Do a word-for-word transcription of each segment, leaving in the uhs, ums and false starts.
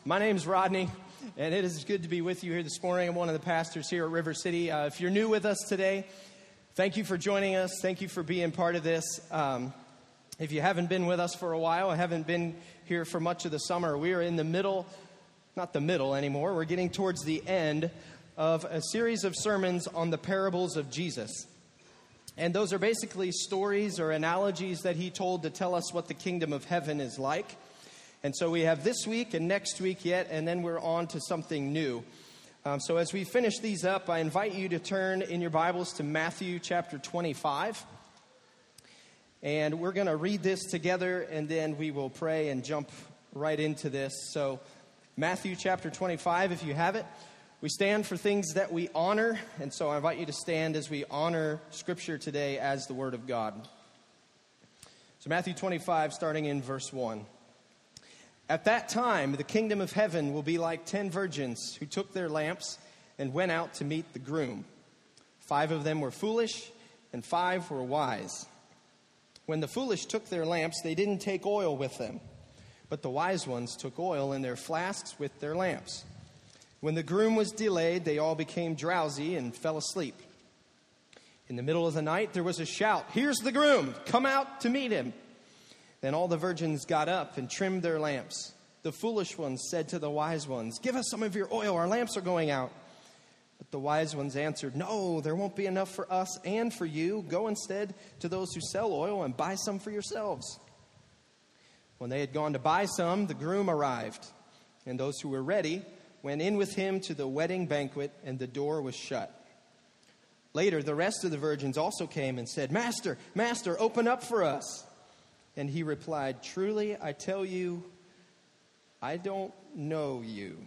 My name's Rodney, and it is good to be with you here this morning. I'm one of the pastors here at River City. Uh, if you're new with us today, thank you for joining us. Thank you for being part of this. Um, if you haven't been with us for a while, I haven't been here for much of the summer, we are in the middle, not the middle anymore, we're getting towards the end of a series of sermons on the parables of Jesus. And those are basically stories or analogies that he told to tell us what the kingdom of heaven is like. And so we have this week and next week yet, and then we're on to something new. Um, so as we finish these up, I invite you to turn in your Bibles to Matthew chapter twenty-five. And we're going to read this together, and then we will pray and jump right into this. So Matthew chapter twenty-five, if you have it. We stand for things that we honor, and so I invite you to stand as we honor Scripture today as the Word of God. So Matthew twenty-five, starting in verse one. At that time, the kingdom of heaven will be like ten virgins who took their lamps and went out to meet the groom. Five of them were foolish, and five were wise. When the foolish took their lamps, they didn't take oil with them, but the wise ones took oil in their flasks with their lamps. When the groom was delayed, they all became drowsy and fell asleep. In the middle of the night, there was a shout, "Here's the groom! Come out to meet him!" Then all the virgins got up and trimmed their lamps. The foolish ones said to the wise ones, "Give us some of your oil, our lamps are going out." But the wise ones answered, "No, there won't be enough for us and for you. Go instead to those who sell oil and buy some for yourselves." When they had gone to buy some, the groom arrived, and those who were ready went in with him to the wedding banquet, and the door was shut. Later, the rest of the virgins also came and said, "Master, Master, open up for us." And he replied, "Truly, I tell you, I don't know you.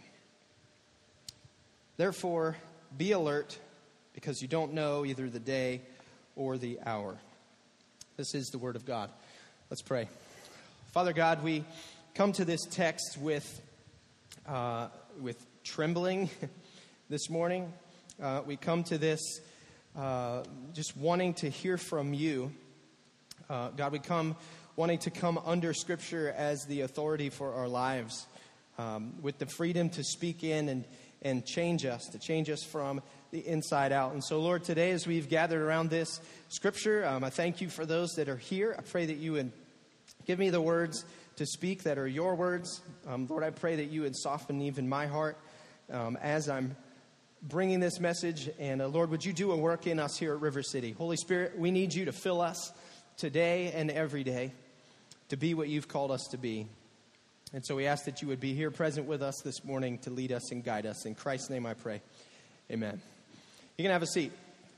Therefore, be alert, because you don't know either the day or the hour." This is the word of God. Let's pray. Father God, we come to this text with uh, with trembling this morning. Uh, we come to this uh, just wanting to hear from you. Uh, God, we come wanting to come under Scripture as the authority for our lives, um, with the freedom to speak in and, and change us, to change us from the inside out. And so, Lord, today as we've gathered around this Scripture, um, I thank you for those that are here. I pray that you would give me the words to speak that are your words. Um, Lord, I pray that you would soften even my heart um, as I'm bringing this message. And uh, Lord, would you do a work in us here at River City? Holy Spirit, we need you to fill us today and every day to be what you've called us to be. And so we ask that you would be here present with us this morning to lead us and guide us. In Christ's name I pray. Amen. You can have a seat.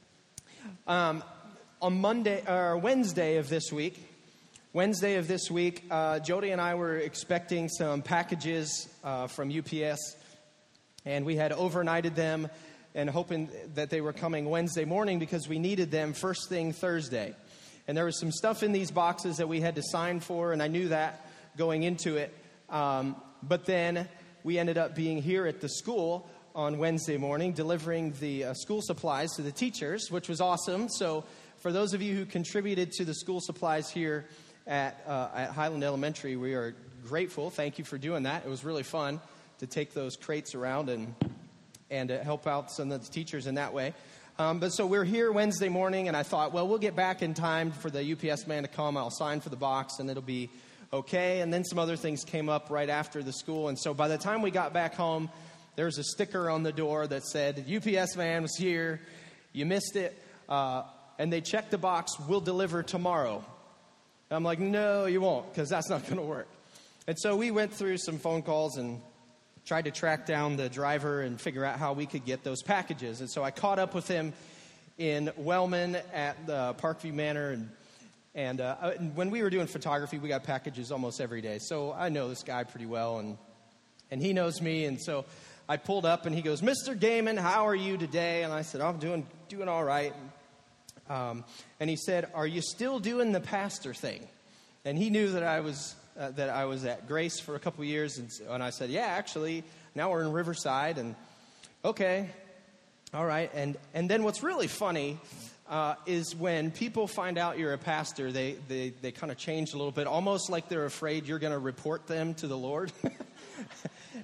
Um, on Monday or Wednesday of this week, Wednesday of this week, uh, Jody and I were expecting some packages uh, from U P S, and we had overnighted them and hoping that they were coming Wednesday morning because we needed them first thing Thursday. And there was some stuff in these boxes that we had to sign for, and I knew that going into it. Um, but then we ended up being here at the school on Wednesday morning, delivering the uh, school supplies to the teachers, which was awesome. So for those of you who contributed to the school supplies here at, uh, at Highland Elementary, we are grateful. Thank you for doing that. It was really fun to take those crates around and, and uh, help out some of the teachers in that way. Um, but so we're here Wednesday morning, and I thought, well, we'll get back in time for the U P S man to come. I'll sign for the box, and it'll be okay. And then some other things came up right after the school. And so by the time we got back home, there was a sticker on the door that said, "U P S man was here. You missed it." Uh, and they checked the box, "We'll deliver tomorrow." And I'm like, "No, you won't, because that's not going to work." And so we went through some phone calls and tried to track down the driver and figure out how we could get those packages. And so I caught up with him in Wellman at the Parkview Manor. And, and uh, when we were doing photography, we got packages almost every day. So I know this guy pretty well, and and he knows me. And so I pulled up, and he goes, "Mister Gaiman, how are you today?" And I said, "I'm doing doing all right." Um, and he said, "Are you still doing the pastor thing?" And he knew that I was Uh, that I was at Grace for a couple of years, and, and I said, "Yeah, actually, now we're in Riverside," and okay, all right. And and then what's really funny uh, is when people find out you're a pastor, they they, they kind of change a little bit, almost like they're afraid you're going to report them to the Lord.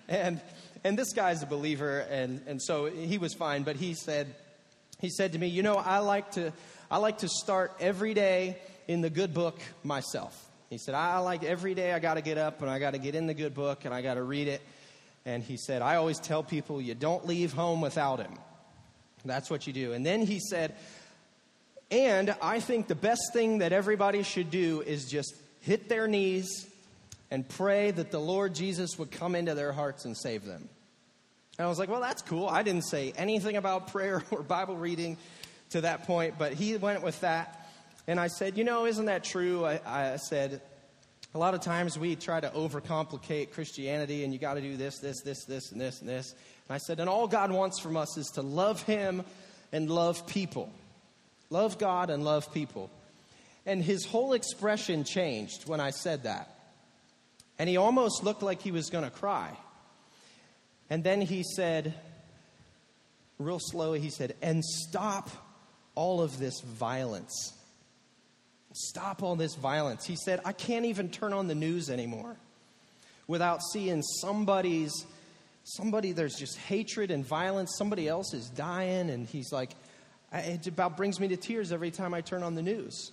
And and this guy's a believer, and, and so he was fine. But he said, he said to me, you know, I like to I like to start every day in the good book myself. He said, I like every day I got to get up and I got to get in the good book and I got to read it. And he said, I always tell people you don't leave home without him. That's what you do. And then he said, and I think the best thing that everybody should do is just hit their knees and pray that the Lord Jesus would come into their hearts and save them. And I was like, well, that's cool. I didn't say anything about prayer or Bible reading to that point, but he went with that. And I said, you know, isn't that true? I, I said, a lot of times we try to overcomplicate Christianity, and you got to do this, this, this, this, and this, and this. And I said, and all God wants from us is to love him and love people. Love God and love people. And his whole expression changed when I said that. And he almost looked like he was going to cry. And then he said, real slow, he said, and stop all of this violence. Stop all this violence. He said, I can't even turn on the news anymore without seeing somebody's, somebody, there's just hatred and violence. Somebody else is dying. And he's like, it about brings me to tears every time I turn on the news.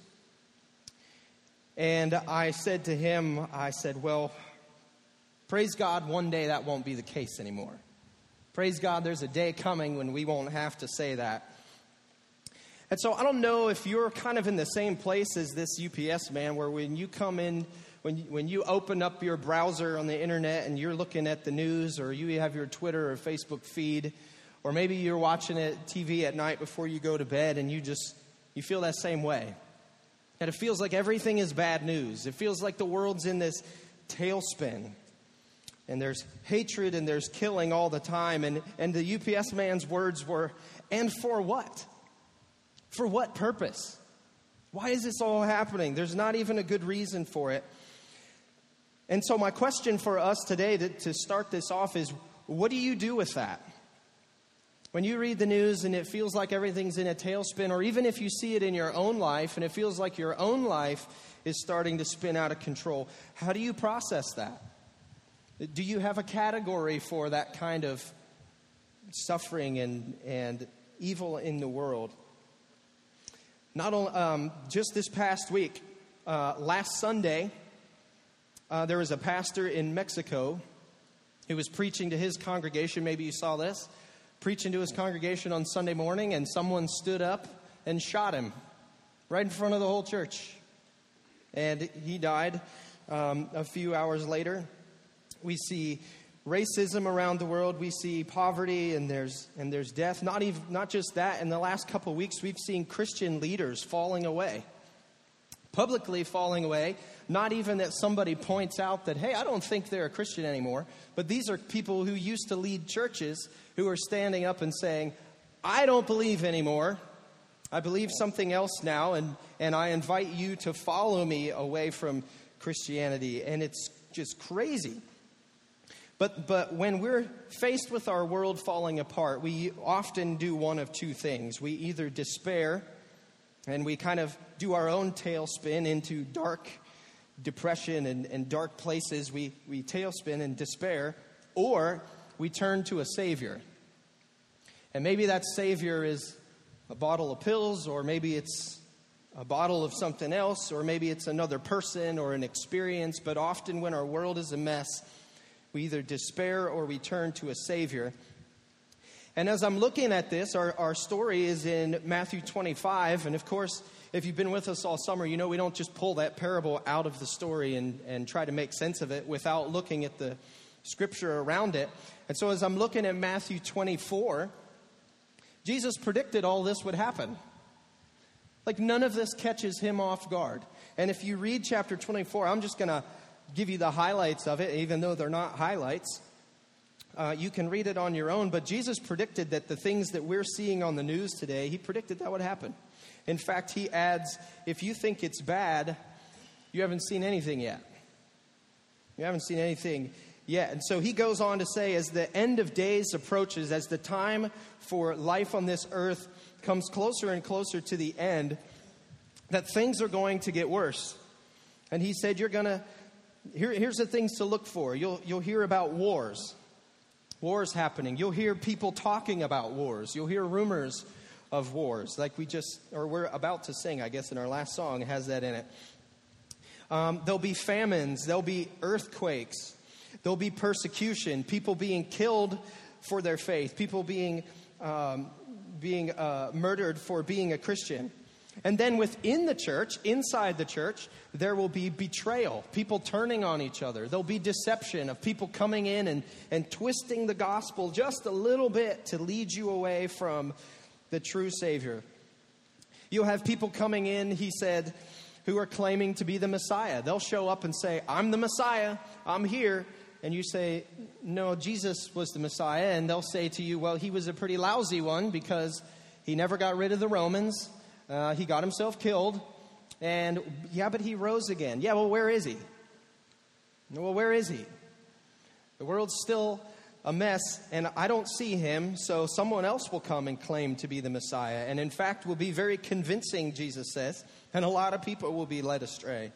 And I said to him, I said, well, praise God, one day that won't be the case anymore. Praise God, there's a day coming when we won't have to say that. And so I don't know if you're kind of in the same place as this U P S man, where when you come in, when you, when you open up your browser on the internet and you're looking at the news, or you have your Twitter or Facebook feed, or maybe you're watching it T V at night before you go to bed, and you just, you feel that same way. And it feels like everything is bad news. It feels like the world's in this tailspin. And there's hatred and there's killing all the time. And, and the U P S man's words were, and for what? For what purpose? Why is this all happening? There's not even a good reason for it. And so my question for us today to, to start this off is, what do you do with that? When you read the news and it feels like everything's in a tailspin, or even if you see it in your own life and it feels like your own life is starting to spin out of control, how do you process that? Do you have a category for that kind of suffering and, and evil in the world? Not only, um, just this past week, uh, last Sunday, uh, there was a pastor in Mexico who was preaching to his congregation. Maybe you saw this. Preaching to his congregation on Sunday morning, and someone stood up and shot him right in front of the whole church. And he died um, a few hours later. We see racism around the world. We see poverty, and there's and there's death. Not even not just that. In the last couple of weeks, we've seen Christian leaders falling away, publicly falling away. Not even that somebody points out that, hey, I don't think they're a Christian anymore. But these are people who used to lead churches who are standing up and saying, I don't believe anymore. I believe something else now, and, and I invite you to follow me away from Christianity. And it's just crazy. But but when we're faced with our world falling apart, we often do one of two things. We either despair, and we kind of do our own tailspin into dark depression and, and dark places. We, we tailspin and despair, or we turn to a Savior. And maybe that Savior is a bottle of pills, or maybe it's a bottle of something else, or maybe it's another person or an experience. But often when our world is a mess, we either despair or we turn to a Savior. And as I'm looking at this, our, our story is in Matthew twenty-five. And of course, if you've been with us all summer, you know we don't just pull that parable out of the story and, and try to make sense of it without looking at the scripture around it. And so as I'm looking at Matthew twenty-four, Jesus predicted all this would happen. Like none of this catches him off guard. And if you read chapter twenty-four, I'm just going to give you the highlights of it, even though they're not highlights. Uh, you can read it on your own, but Jesus predicted that the things that we're seeing on the news today, he predicted that would happen. In fact, he adds, if you think it's bad, you haven't seen anything yet. You haven't seen anything yet. And so he goes on to say, as the end of days approaches, as the time for life on this earth comes closer and closer to the end, that things are going to get worse. And he said, you're going to, here, here's the things to look for. You'll, you'll hear about wars. Wars happening. You'll hear people talking about wars. You'll hear rumors of wars, like we just, or we're about to sing, I guess, in our last song. It has that in it. Um, there'll be famines. There'll be earthquakes. There'll be persecution. People being killed for their faith. People being um, being uh, murdered for being a Christian. And then within the church, inside the church, there will be betrayal, people turning on each other. There'll be deception of people coming in and, and twisting the gospel just a little bit to lead you away from the true Savior. You'll have people coming in, he said, who are claiming to be the Messiah. They'll show up and say, I'm the Messiah, I'm here. And you say, no, Jesus was the Messiah. And they'll say to you, well, he was a pretty lousy one because he never got rid of the Romans. Uh, he got himself killed, and yeah, but he rose again. Yeah, well, where is he? Well, where is he? The world's still a mess, and I don't see him, so someone else will come and claim to be the Messiah, and in fact will be very convincing, Jesus says, and a lot of people will be led astray.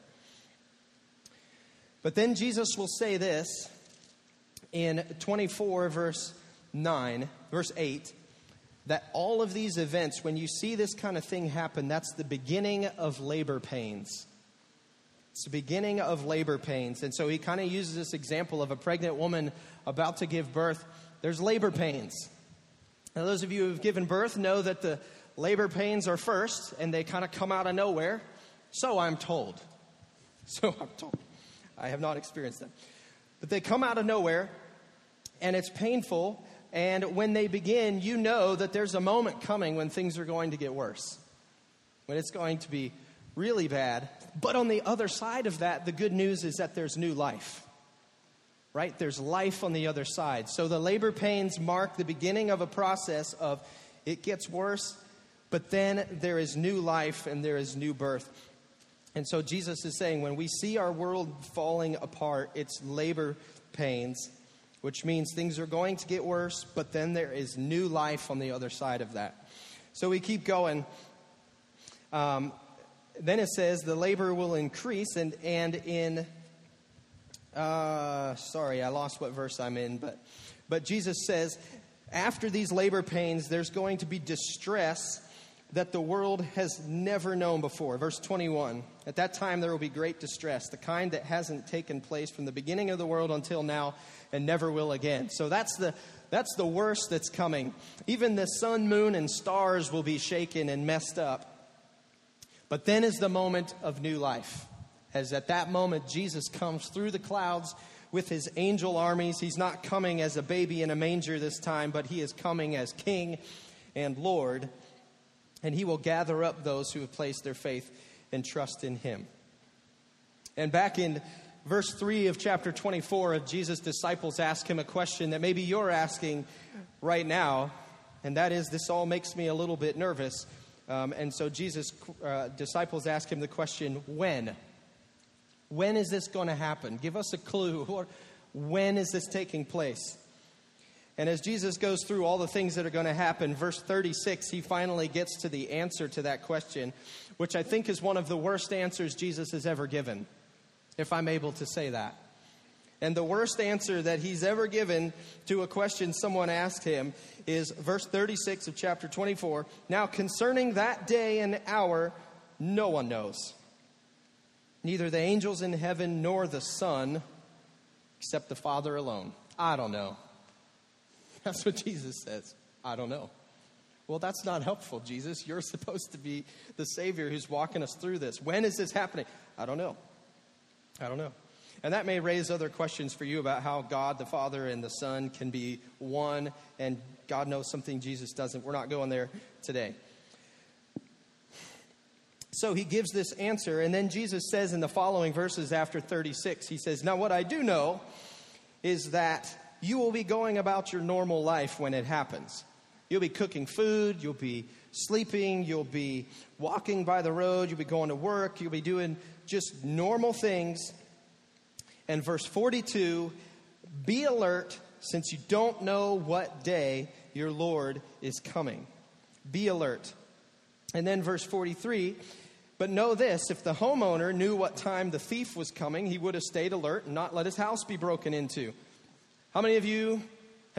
But then Jesus will say this in twenty-four, verse nine, verse eight, that all of these events, when you see this kind of thing happen, that's the beginning of labor pains. It's the beginning of labor pains. And so he kind of uses this example of a pregnant woman about to give birth. There's labor pains. Now, those of you who have given birth know that the labor pains are first, and they kind of come out of nowhere. So I'm told. So I'm told. I have not experienced them. But they come out of nowhere, and it's painful. And when they begin, you know that there's a moment coming when things are going to get worse, when it's going to be really bad. But on the other side of that, the good news is that there's new life, right? There's life on the other side. So the labor pains mark the beginning of a process of it gets worse, but then there is new life and there is new birth. And so Jesus is saying when we see our world falling apart, it's labor pains, which means things are going to get worse, but then there is new life on the other side of that. So we keep going. Um, then it says the labor will increase, and, and in, uh, sorry, I lost what verse I'm in, but, but Jesus says, after these labor pains, there's going to be distress that the world has never known before. Verse twenty-one, at that time there will be great distress, the kind that hasn't taken place from the beginning of the world until now and never will again. So that's the that's the worst that's coming. Even the sun, moon, and stars will be shaken and messed up. But then is the moment of new life. As at that moment Jesus comes through the clouds with his angel armies. He's not coming as a baby in a manger this time, but he is coming as King and Lord. And he will gather up those who have placed their faith and trust in him. And back in verse three of chapter twenty-four, of Jesus' disciples ask him a question that maybe you're asking right now. And that is, this all makes me a little bit nervous. Um, and so Jesus' uh, disciples ask him the question, when? When is this going to happen? Give us a clue. Or when is this taking place? And as Jesus goes through all the things that are going to happen, verse thirty-six, he finally gets to the answer to that question, which I think is one of the worst answers Jesus has ever given, if I'm able to say that. And the worst answer that he's ever given to a question someone asked him is verse thirty-six of chapter twenty-four. Now concerning that day and hour, no one knows. Neither the angels in heaven nor the Son, except the Father alone. I don't know. That's what Jesus says. I don't know. Well, that's not helpful, Jesus. You're supposed to be the Savior who's walking us through this. When is this happening? I don't know. I don't know. And that may raise other questions for you about how God, the Father, and the Son can be one, and God knows something Jesus doesn't. We're not going there today. So he gives this answer, and then Jesus says in the following verses after thirty-six, he says, now what I do know is that you will be going about your normal life when it happens. You'll be cooking food, you'll be sleeping, you'll be walking by the road, you'll be going to work, you'll be doing just normal things. And verse forty-two, be alert since you don't know what day your Lord is coming. Be alert. And then verse forty-three, but know this, if the homeowner knew what time the thief was coming, he would have stayed alert and not let his house be broken into. How many of you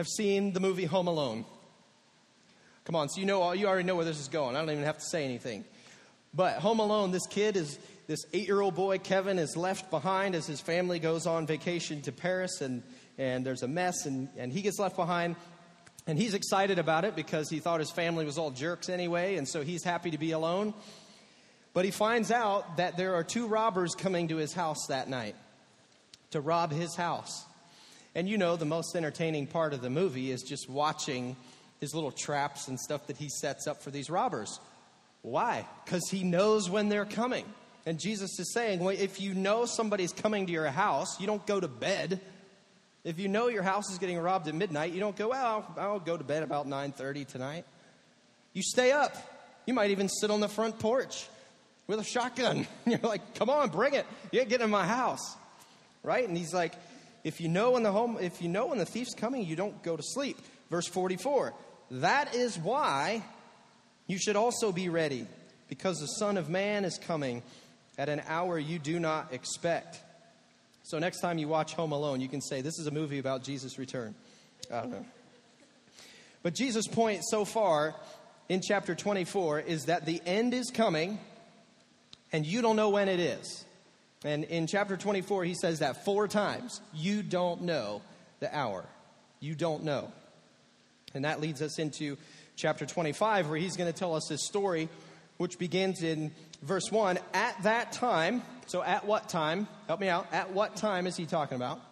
have seen the movie Home Alone? Come on, so you know, you already know where this is going. I don't even have to say anything. But Home Alone, this kid is, this eight-year-old boy, Kevin, is left behind as his family goes on vacation to Paris, and, and there's a mess, and, and he gets left behind. And he's excited about it because he thought his family was all jerks anyway, and so he's happy to be alone. But he finds out that there are two robbers coming to his house that night to rob his house. And you know, the most entertaining part of the movie is just watching his little traps and stuff that he sets up for these robbers. Why? Because he knows when they're coming. And Jesus is saying, well, if you know somebody's coming to your house, you don't go to bed. If you know your house is getting robbed at midnight, you don't go, well, I'll, I'll go to bed about nine thirty tonight. You stay up. You might even sit on the front porch with a shotgun. You're like, come on, bring it. You get in my house. Right? And he's like, if you know when the home, if you know when the thief's coming, you don't go to sleep. Verse forty-four. That is why you should also be ready, because the Son of Man is coming at an hour you do not expect. So next time you watch Home Alone, you can say, this is a movie about Jesus' return. I don't know. But Jesus' point so far in chapter twenty-four is that the end is coming, and you don't know when it is. And in chapter twenty-four, he says that four times. You don't know the hour. You don't know. And that leads us into chapter twenty-five, where he's going to tell us this story, which begins in verse one. At that time, so at what time? Help me out. At what time is he talking about?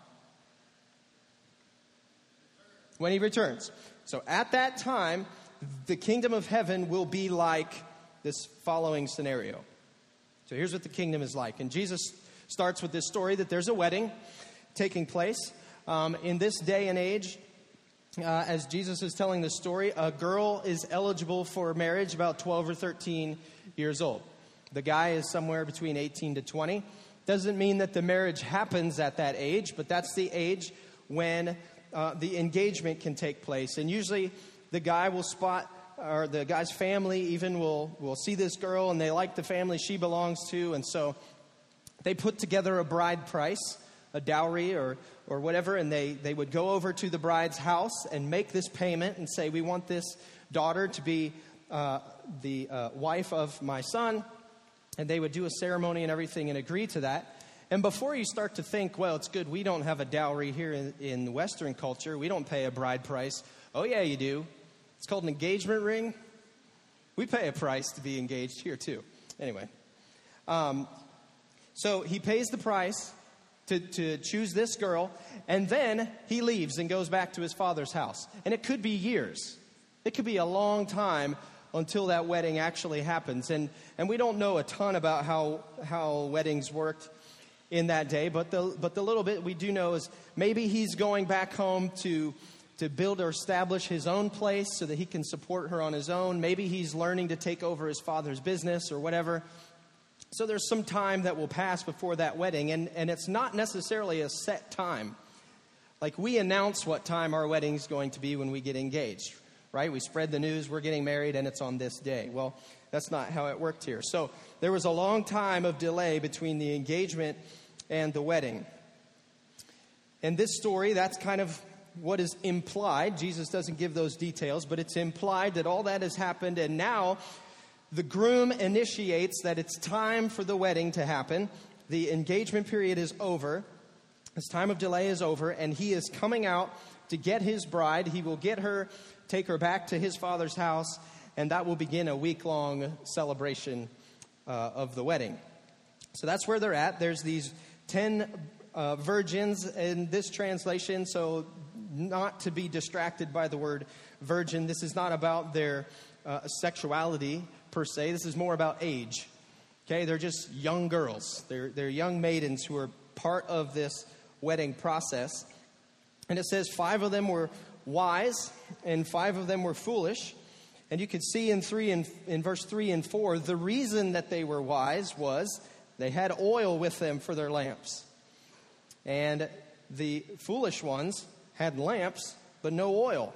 When he returns. So at that time, the kingdom of heaven will be like this following scenario. So here's what the kingdom is like. And Jesus starts with this story that there's a wedding taking place. Um, in this day and age, uh, as Jesus is telling this story, a girl is eligible for marriage about twelve or thirteen years old. The guy is somewhere between eighteen to twenty. Doesn't mean that the marriage happens at that age, but that's the age when uh, the engagement can take place. And usually the guy will spot, or the guy's family even will, will see this girl, and they like the family she belongs to, and so they put together a bride price, a dowry or or whatever, and they, they would go over to the bride's house and make this payment and say, we want this daughter to be uh, the uh, wife of my son. And they would do a ceremony and everything and agree to that. And before you start to think, well, it's good we don't have a dowry here in, in Western culture. We don't pay a bride price. Oh, yeah, you do. It's called an engagement ring. We pay a price to be engaged here, too. Anyway. Um, so he pays the price to, to choose this girl. And then he leaves and goes back to his father's house. And it could be years. It could be a long time until that wedding actually happens. And and we don't know a ton about how how weddings worked in that day, but the but the little bit we do know is maybe he's going back home to to build or establish his own place so that he can support her on his own. Maybe he's learning to take over his father's business or whatever. So there's some time that will pass before that wedding, and, and it's not necessarily a set time. Like we announce what time our wedding's going to be when we get engaged. Right? We spread the news, we're getting married, and it's on this day. Well, that's not how it worked here. So there was a long time of delay between the engagement and the wedding. And this story, that's kind of what is implied. Jesus doesn't give those details, but it's implied that all that has happened, and now the groom initiates that it's time for the wedding to happen. The engagement period is over. This time of delay is over, and he is coming out to get his bride. He will get her, take her back to his father's house, and that will begin a week-long celebration uh, of the wedding. So that's where they're at. There's these ten uh, virgins in this translation, so not to be distracted by the word virgin. This is not about their uh, sexuality, per se. This is more about age. Okay, they're just young girls. They're, they're young maidens who are part of this wedding process. And it says five of them were wise and five of them were foolish. And you could see in three and in verse three and four, the reason that they were wise was they had oil with them for their lamps. And the foolish ones had lamps, but no oil.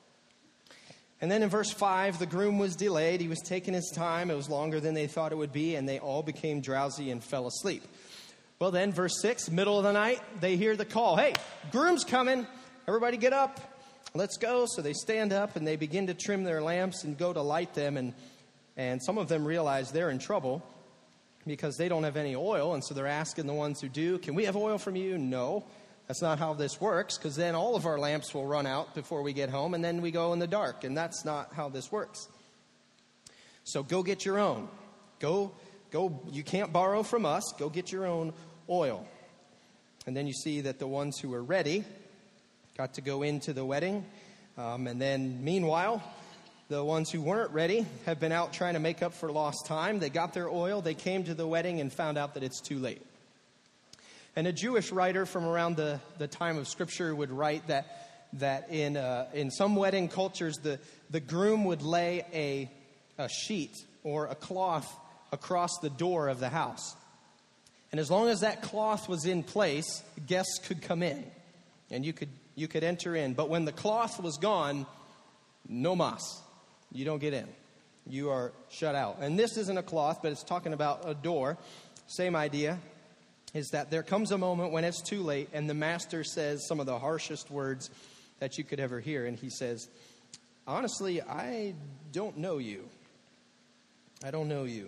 And then in verse five, the groom was delayed. He was taking his time. It was longer than they thought it would be, and they all became drowsy and fell asleep. Well, then, verse six, middle of the night, they hear the call. Hey, groom's coming. Everybody get up. let's go. So they stand up and they begin to trim their lamps and go to light them. And, and some of them realize they're in trouble because they don't have any oil. And so they're asking the ones who do, can we have oil from you? No, that's not how this works, because then all of our lamps will run out before we get home, and then we go in the dark. And that's not how this works. So go get your own. Go, go. You can't borrow from us. Go get your own oil. And then you see that the ones who were ready got to go into the wedding. Um, and then meanwhile, the ones who weren't ready have been out trying to make up for lost time. They got their oil. They came to the wedding and found out that it's too late. And a Jewish writer from around the, the time of Scripture would write that that in uh, in some wedding cultures, the, the groom would lay a, a sheet or a cloth across the door of the house. And as long as that cloth was in place, guests could come in. And you could you could enter in. But when the cloth was gone, no mas. You don't get in. You are shut out. And this isn't a cloth, but it's talking about a door. Same idea. Is that there comes a moment when it's too late and the master says some of the harshest words that you could ever hear. And he says, honestly, I don't know you. I don't know you.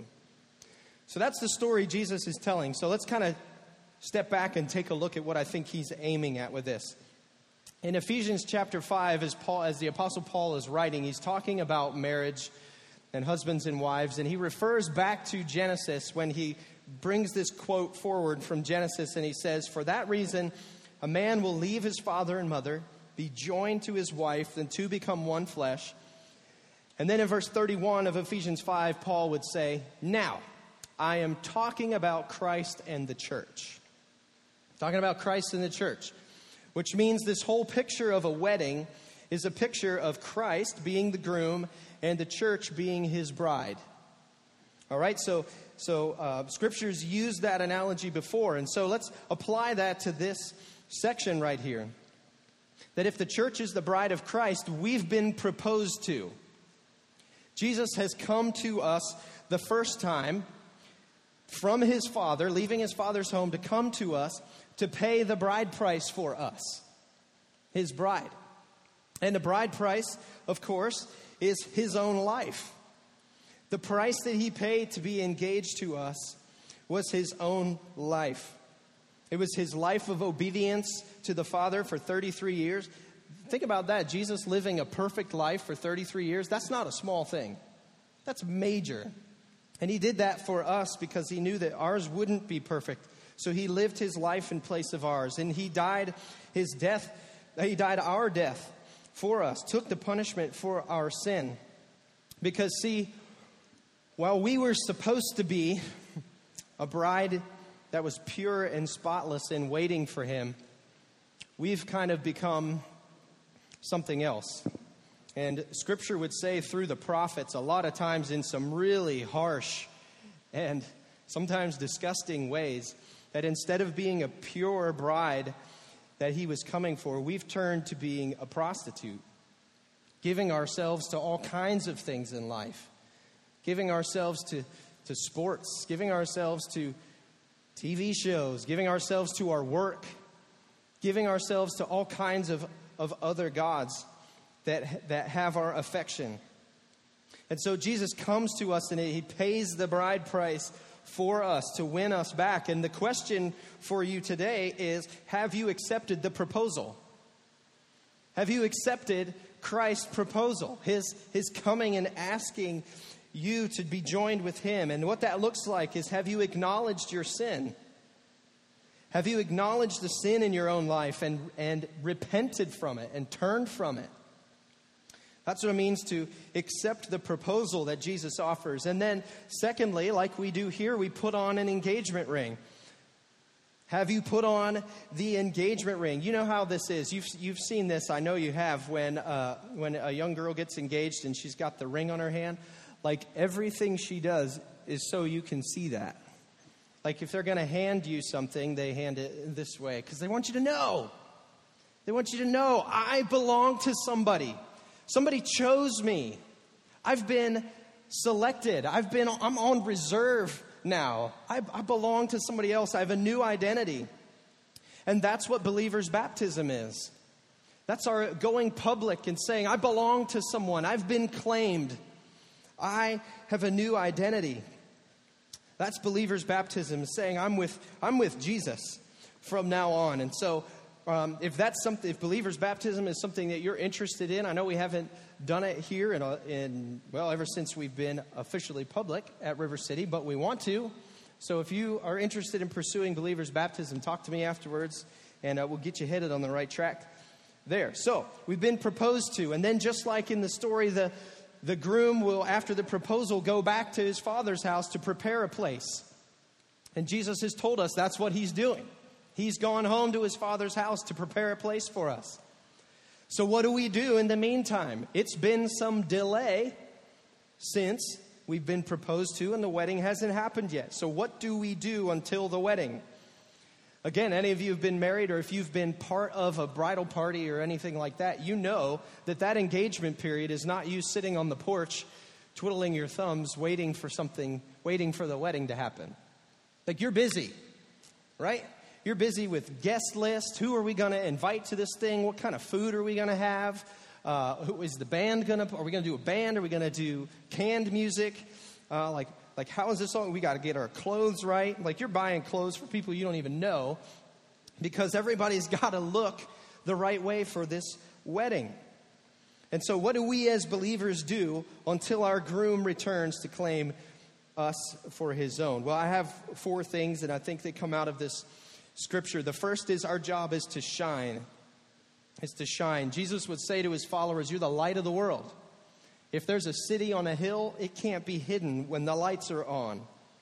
So that's the story Jesus is telling. So let's kind of step back and take a look at what I think he's aiming at with this. In Ephesians chapter five, as Paul, as the Apostle Paul is writing, he's talking about marriage and husbands and wives. And he refers back to Genesis when he brings this quote forward from Genesis, and he says, for that reason, a man will leave his father and mother, be joined to his wife, and two become one flesh. And then in verse thirty-one of Ephesians five, Paul would say, now, I am talking about Christ and the church. Talking about Christ and the church, which means this whole picture of a wedding is a picture of Christ being the groom and the church being his bride. All right, so so uh, scriptures used that analogy before, and so let's apply that to this section right here. That if the church is the bride of Christ, we've been proposed to. Jesus has come to us the first time from his Father, leaving his Father's home to come to us to pay the bride price for us, his bride. And the bride price, of course, is his own life. The price that he paid to be engaged to us was his own life. It was his life of obedience to the Father for thirty-three years. Think about that. Jesus living a perfect life for thirty-three years. That's not a small thing. That's major. And he did that for us because he knew that ours wouldn't be perfect. So he lived his life in place of ours. And he died his death. He died our death for us. Took the punishment for our sin. Because see, while we were supposed to be a bride that was pure and spotless and waiting for him, we've kind of become something else. And Scripture would say through the prophets a lot of times in some really harsh and sometimes disgusting ways that instead of being a pure bride that he was coming for, we've turned to being a prostitute, giving ourselves to all kinds of things in life. Giving ourselves to, to sports, giving ourselves to T V shows, giving ourselves to our work, giving ourselves to all kinds of, of other gods that, that have our affection. And so Jesus comes to us and he pays the bride price for us to win us back. And the question for you today is, have you accepted the proposal? Have you accepted Christ's proposal, his, his coming and asking you to be joined with him? And what that looks like is, have you acknowledged your sin? Have you acknowledged the sin in your own life and, and repented from it and turned from it? That's what it means to accept the proposal that Jesus offers. And then secondly, like we do here, we put on an engagement ring. Have you put on the engagement ring? You know how this is. You've you've seen this. I know you have. When uh, when a young girl gets engaged and she's got the ring on her hand, like everything she does is so you can see that. Like if they're going to hand you something, they hand it this way because they want you to know. They want you to know I belong to somebody. Somebody chose me. I've been selected. I've been. I'm on reserve now. I, I belong to somebody else. I have a new identity. And that's what believer's baptism is. That's our going public and saying, I belong to someone. I've been claimed. I have a new identity. That's believer's baptism, saying I'm with I'm with Jesus from now on. And so um, if that's something, if believer's baptism is something that you're interested in, I know we haven't done it here in, a, in well, ever since we've been officially public at River City, but we want to. So if you are interested in pursuing believer's baptism, talk to me afterwards, and uh, we'll get you headed on the right track there. So we've been proposed to, and then just like in the story, the the groom will, after the proposal, go back to his father's house to prepare a place. And Jesus has told us that's what he's doing. He's gone home to his father's house to prepare a place for us. So what do we do in the meantime? It's been some delay since we've been proposed to and the wedding hasn't happened yet. So what do we do until the wedding? Again, any of you have been married, or if you've been part of a bridal party or anything like that, you know that that engagement period is not you sitting on the porch, twiddling your thumbs, waiting for something, waiting for the wedding to happen. Like, you're busy, right? You're busy with guest list. Who are we going to invite to this thing? What kind of food are we going to have? Uh, who is the band going to, are we going to do a band? Are we going to do canned music? Uh, like, Like, how is this song? We got to get our clothes right. Like, you're buying clothes for people you don't even know because everybody's got to look the right way for this wedding. And so what do we as believers do until our groom returns to claim us for his own? Well, I have four things, and I think they come out of this scripture. The first is our job is to shine. It's to shine. Jesus would say to his followers, you're the light of the world. If there's a city on a hill, it can't be hidden when the lights are on.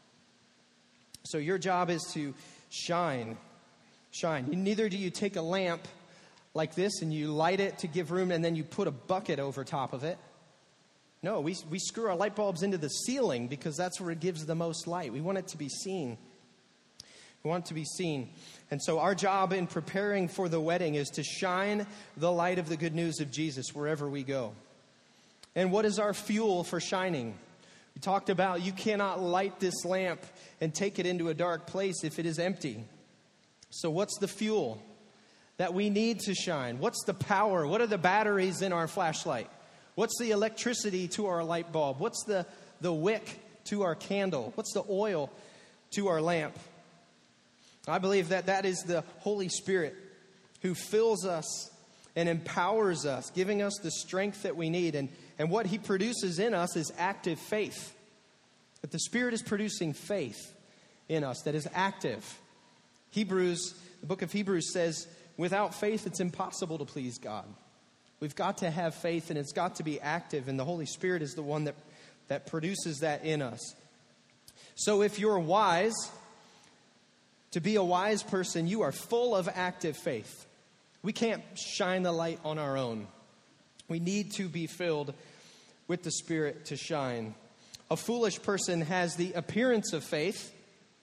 So your job is to shine. Shine. Neither do you take a lamp like this and you light it to give room and then you put a bucket over top of it. No, we, we screw our light bulbs into the ceiling because that's where it gives the most light. We want it to be seen. We want it to be seen. And so our job in preparing for the wedding is to shine the light of the good news of Jesus wherever we go. And what is our fuel for shining? We talked about you cannot light this lamp and take it into a dark place if it is empty. So what's the fuel that we need to shine? What's the power? What are the batteries in our flashlight? What's the electricity to our light bulb? What's the, the wick to our candle? What's the oil to our lamp? I believe that that is the Holy Spirit who fills us and empowers us, giving us the strength that we need. And, and what he produces in us is active faith. That the Spirit is producing faith in us that is active. Hebrews, the book of Hebrews says, without faith, it's impossible to please God. We've got to have faith, and it's got to be active, and the Holy Spirit is the one that, that produces that in us. So if you're wise, to be a wise person, you are full of active faith. We can't shine the light on our own. We need to be filled with the Spirit to shine. A foolish person has the appearance of faith,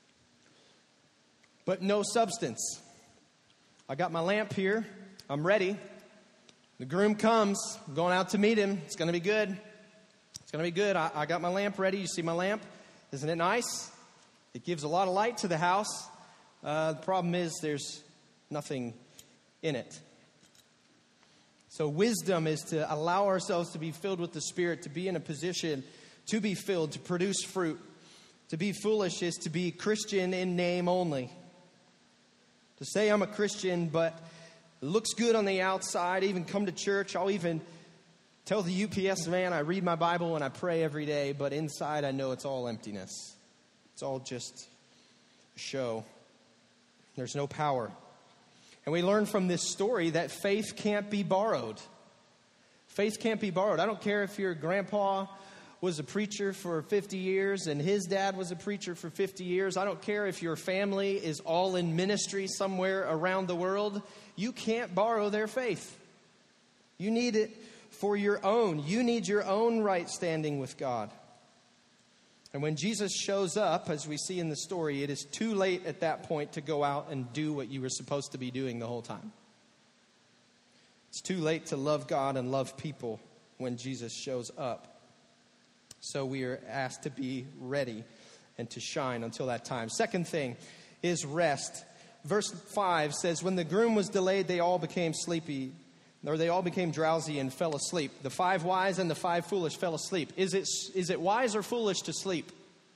but no substance. I got my lamp here. I'm ready. The groom comes. I'm going out to meet him. It's going to be good. It's going to be good. I, I got my lamp ready. You see my lamp? Isn't it nice? It gives a lot of light to the house. Uh, the problem is there's nothing in it. So wisdom is to allow ourselves to be filled with the Spirit, to be in a position to be filled, to produce fruit. To be foolish is to be Christian in name only. To say I'm a Christian, but it looks good on the outside, even come to church. I'll even tell the U P S man I read my Bible and I pray every day, but inside I know it's all emptiness. It's all just a show. There's no power. And we learn from this story that faith can't be borrowed. Faith can't be borrowed. I don't care if your grandpa was a preacher for fifty years and his dad was a preacher for fifty years. I don't care if your family is all in ministry somewhere around the world. You can't borrow their faith. You need it for your own. You need your own right standing with God. And when Jesus shows up, as we see in the story, it is too late at that point to go out and do what you were supposed to be doing the whole time. It's too late to love God and love people when Jesus shows up. So we are asked to be ready and to shine until that time. Second thing is rest. Verse five says, when the groom was delayed, they all became sleepy. or they all became drowsy and fell asleep. The five wise and the five foolish fell asleep. Is it, is it wise or foolish to sleep?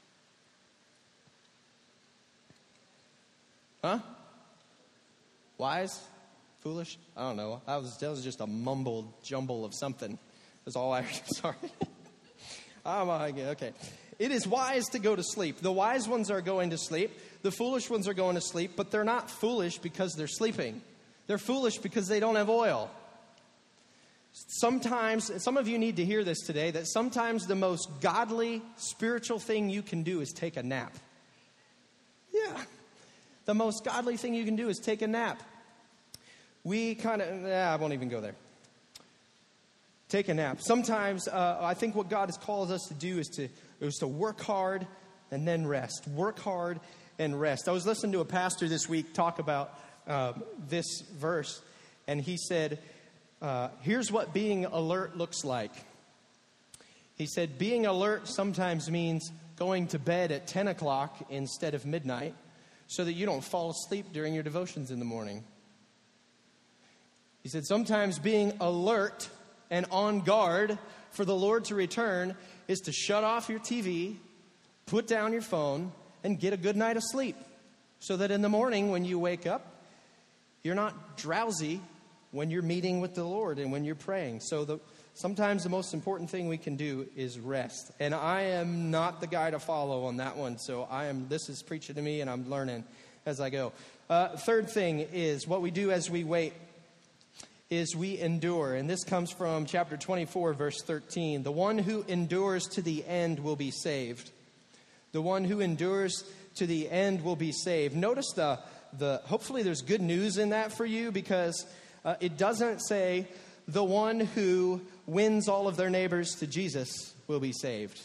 Huh? Wise? Foolish? I don't know. That was, that was just a mumbled jumble of something. That's all I... Sorry. Oh my God. Okay. It is wise to go to sleep. The wise ones are going to sleep. The foolish ones are going to sleep, but they're not foolish because they're sleeping. They're foolish because they don't have oil. Sometimes, some of you need to hear this today, that sometimes the most godly, spiritual thing you can do is take a nap. Yeah. The most godly thing you can do is take a nap. We kind of, nah, I won't even go there. Take a nap. Sometimes, uh, I think what God has called us to do is to, is to work hard and then rest. Work hard and rest. I was listening to a pastor this week talk about uh, this verse, and he said, uh, here's what being alert looks like. He said, being alert sometimes means going to bed at ten o'clock instead of midnight so that you don't fall asleep during your devotions in the morning. He said, sometimes being alert and on guard for the Lord to return is to shut off your T V, put down your phone, and get a good night of sleep so that in the morning when you wake up, you're not drowsy when you're meeting with the Lord and when you're praying. So the, sometimes the most important thing we can do is rest. And I am not the guy to follow on that one. So I am. This is preaching to me, and I'm learning as I go. Uh, third thing is what we do as we wait is we endure. And this comes from chapter twenty-four, verse thirteen. The one who endures to the end will be saved. The one who endures to the end will be saved. Notice the, the hopefully there's good news in that for you, because uh, it doesn't say the one who wins all of their neighbors to Jesus will be saved.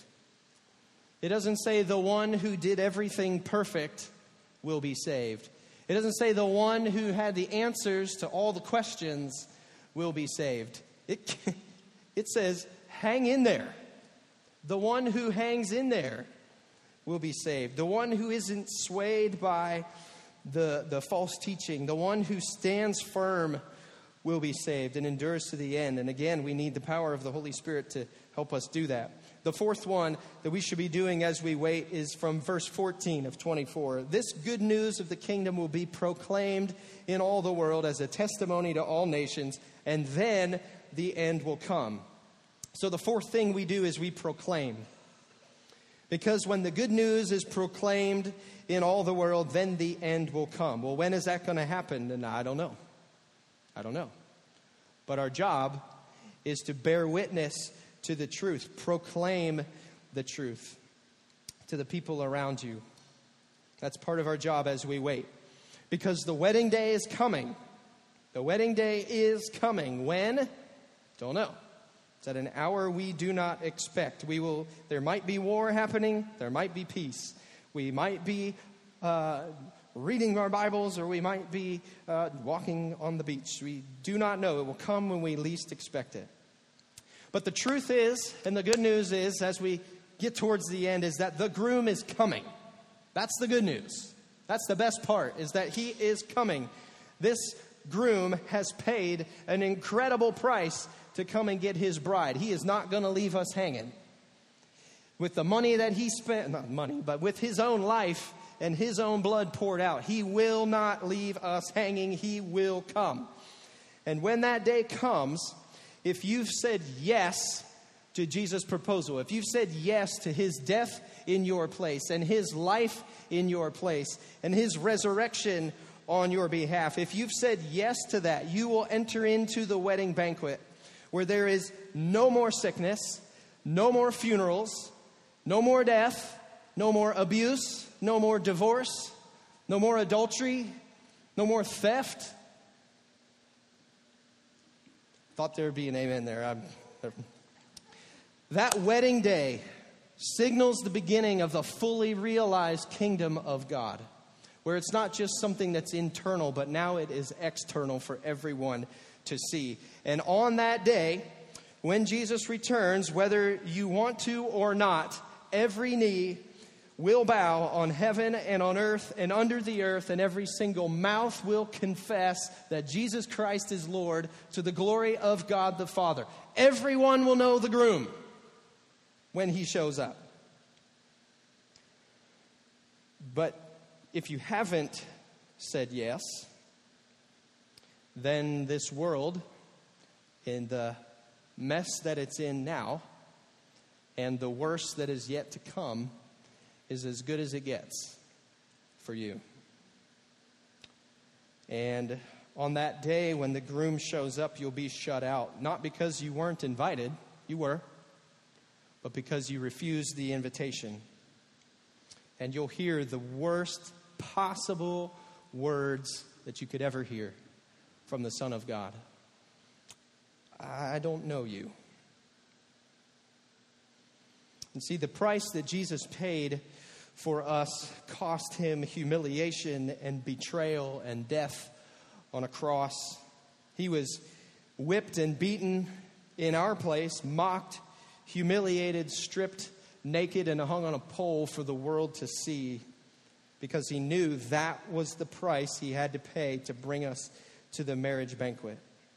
It doesn't say the one who did everything perfect will be saved. It doesn't say the one who had the answers to all the questions will be saved. It, it says, hang in there. The one who hangs in there will be saved. The one who isn't swayed by the, the false teaching, the one who stands firm will be saved and endures to the end. And again, we need the power of the Holy Spirit to help us do that. The fourth one that we should be doing as we wait is from verse fourteen of twenty-four. This good news of the kingdom will be proclaimed in all the world as a testimony to all nations, and then the end will come. So the fourth thing we do is we proclaim. Because when the good news is proclaimed in all the world, then the end will come. Well, when is that going to happen? And I don't know. I don't know. But our job is to bear witness to the truth. Proclaim the truth to the people around you. That's part of our job as we wait. Because the wedding day is coming. The wedding day is coming. When? Don't know. It's at an hour we do not expect. We will. There might be war happening. There might be peace. We might be uh, reading our Bibles, or we might be uh, walking on the beach. We do not know. It will come when we least expect it. But the truth is, and the good news is, as we get towards the end, is that the groom is coming. That's the good news. That's the best part, is that he is coming. This groom has paid an incredible price to come and get his bride. He is not going to leave us hanging. With the money that he spent, not money, but with his own life and his own blood poured out, he will not leave us hanging. He will come. And when that day comes, if you've said yes to Jesus' proposal, if you've said yes to his death in your place and his life in your place and his resurrection on your behalf, if you've said yes to that, you will enter into the wedding banquet where there is no more sickness, no more funerals, no more death, no more abuse, no more divorce, no more adultery, no more theft. Thought there would be an amen there. I'm, that wedding day signals the beginning of the fully realized kingdom of God, where it's not just something that's internal, but now it is external for everyone to see. And on that day, when Jesus returns, whether you want to or not, every knee will bow on heaven and on earth and under the earth, and every single mouth will confess that Jesus Christ is Lord, to the glory of God the Father. Everyone will know the groom when he shows up. But if you haven't said yes, then this world, in the mess that it's in now, and the worst that is yet to come, is as good as it gets for you. And on that day when the groom shows up, you'll be shut out. Not because you weren't invited, you were, but because you refused the invitation. And you'll hear the worst possible words that you could ever hear from the Son of God. I don't know you. And see, the price that Jesus paid for us cost him humiliation and betrayal and death on a cross. He was whipped and beaten in our place, mocked, humiliated, stripped naked, and hung on a pole for the world to see, because he knew that was the price he had to pay to bring us to the marriage banquet.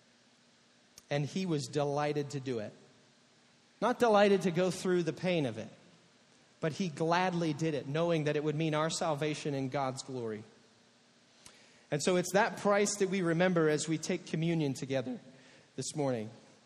And he was delighted to do it. Not delighted to go through the pain of it, but he gladly did it, knowing that it would mean our salvation and God's glory. And so it's that price that we remember as we take communion together this morning.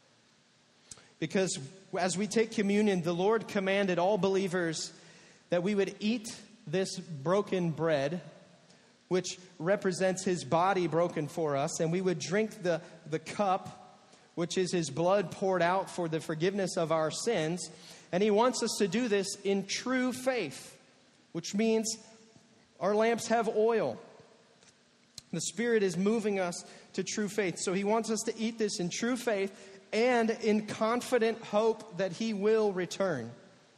Because as we take communion, the Lord commanded all believers that we would eat this broken bread, which represents his body broken for us, and we would drink the, the cup, which is his blood poured out for the forgiveness of our sins. And he wants us to do this in true faith, which means our lamps have oil. The Spirit is moving us to true faith. So he wants us to eat this in true faith and in confident hope that he will return.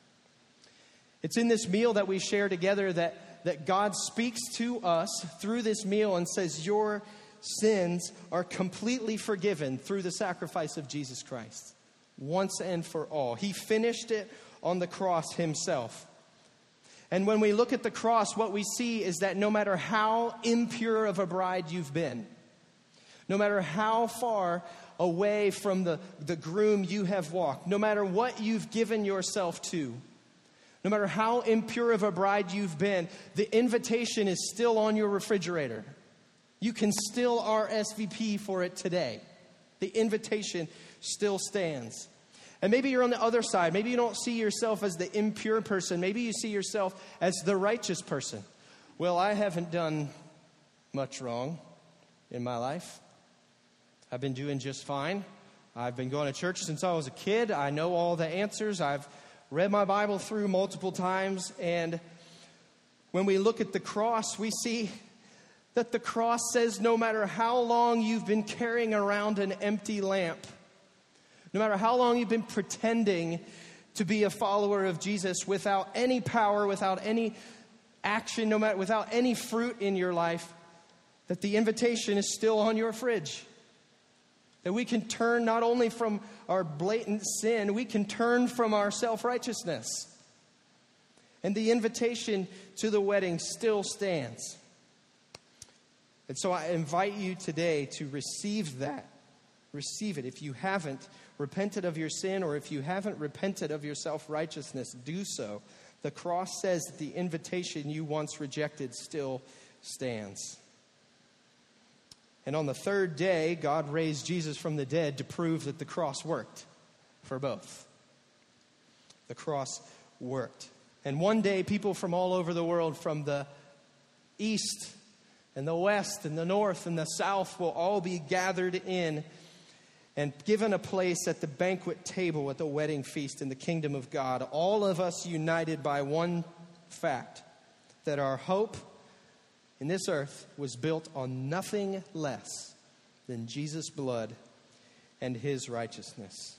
It's in this meal that we share together that, that God speaks to us through this meal and says, your sins are completely forgiven through the sacrifice of Jesus Christ, once and for all. He finished it on the cross himself. And when we look at the cross, what we see is that no matter how impure of a bride you've been, no matter how far away from the, the groom you have walked, no matter what you've given yourself to, no matter how impure of a bride you've been, the invitation is still on your refrigerator. You can still R S V P for it today. The invitation still stands. And maybe you're on the other side. Maybe you don't see yourself as the impure person. Maybe you see yourself as the righteous person. Well, I haven't done much wrong in my life. I've been doing just fine. I've been going to church since I was a kid. I know all the answers. I've read my Bible through multiple times. And when we look at the cross, we see that the cross says no matter how long you've been carrying around an empty lamp, no matter how long you've been pretending to be a follower of Jesus without any power, without any action, no matter without any fruit in your life, that the invitation is still on your fridge. That we can turn not only from our blatant sin, we can turn from our self-righteousness. And the invitation to the wedding still stands. And so I invite you today to receive that. Receive it. If you haven't repented of your sin, or if you haven't repented of your self-righteousness, do so. The cross says that the invitation you once rejected still stands. And on the third day, God raised Jesus from the dead to prove that the cross worked for both. The cross worked. And one day, people from all over the world, from the east and the west and the north and the south, will all be gathered in and given a place at the banquet table at the wedding feast in the kingdom of God. All of us united by one fact, that our hope in this earth was built on nothing less than Jesus' blood and his righteousness.